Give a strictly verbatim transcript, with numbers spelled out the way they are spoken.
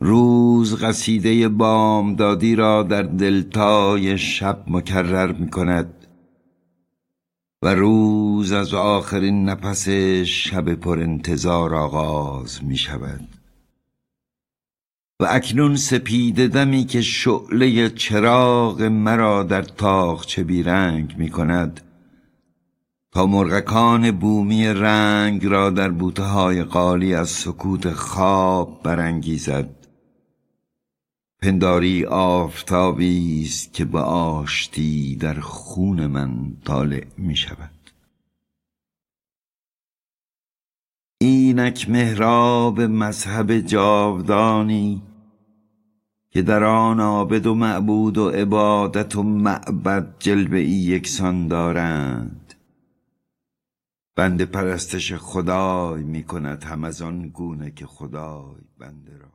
روز قصیده بامدادی را در دلتای شب مکرر می کند و روز از آخرین نفس شب پر انتظار آغاز می شود. و اکنون سپیده دمی که شعله چراغ مرا در تاقچه بیرنگ می کند تا مرغکان بومی رنگ را در بوته های قالی از سکوت خواب برانگیزد. پنداری آفتابی است که به آشتی در خون من طالع می شود. اینک محراب مذهب جاودانی که در آن عابد و معبود و عبادت و معبد جلوه ای یکسان دارند. بنده پرستش خدای می کند هم از آن گونه که خدای بنده را